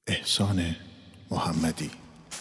احسان محمدی.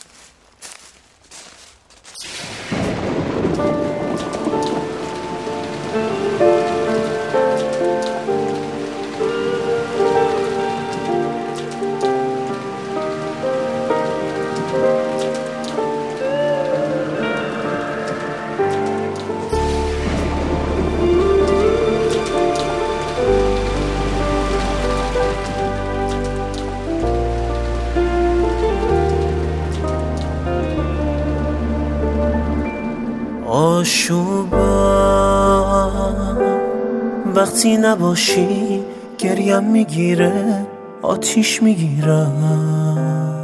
آشوبم وقتی نباشی گریم میگیره، آتیش میگیرم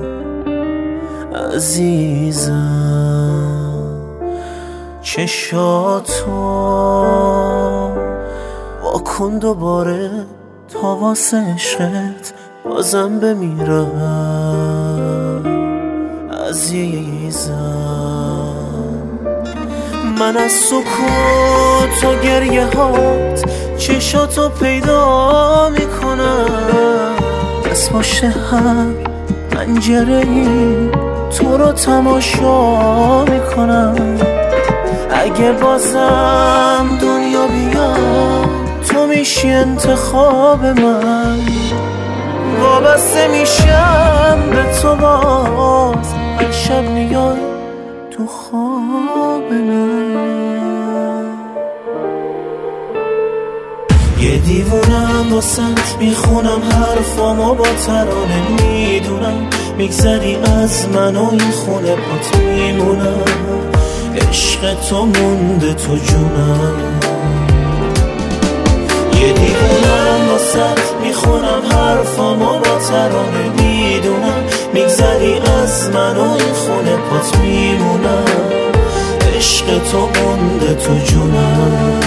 عزیزم. چشاتو واکن دوباره تا واسه عشقت بازم بمیرم عزیزم. من از سکوت و گریه هات چشاتو پیدا میکنم، از پشت هر پنجره‌ای تو رو تماشا میکنم. اگه بازم دنیا بیاد تو میشی انتخاب من، وابسته میشم به تو باز هر شب میای تو خواب من. یه دیوونم واسط میخونم حرفامو با ترانه میدونم، میگذری از من و این خونه پات میمونم. عشق تو مونده تو جونم. یه دیوونم واسط میخونم حرفامو با ترانه میدونم، میگذری از من و این خونه پات میمونم. عشق تو مونده تو جونم.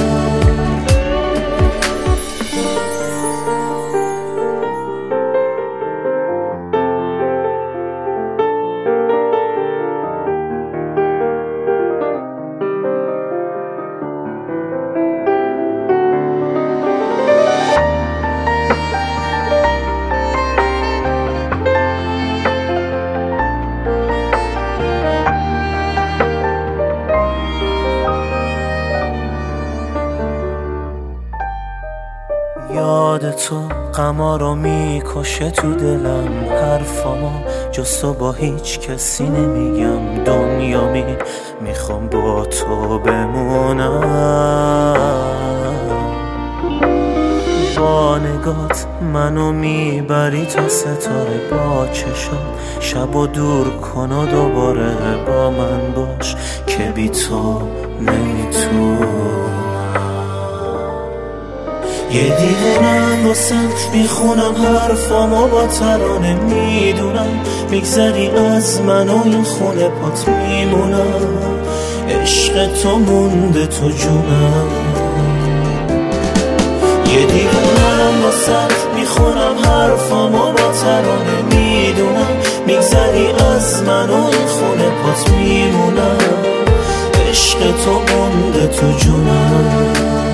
یاد تو غما رو میکشه تو دلم، حرفامو جز تو با هیچ کسی نمیگم. دنیا میخوام با تو بمونم. با نگات منو میبری تا ستاره، با چشات شبو دور کن و دوباره با من باش که بی تو نمیتونم. یه دیوونم واسط میخونم حرفامو با ترانه میدونم، میگذری از من و این خونه پات میمونم. عشق تو مونده تو جونم. یه دیوونم واسط میخونم حرفامو با ترانه میدونم، میگذری از من و این خونه پات میمونم. عشق تو مونده تو جونم.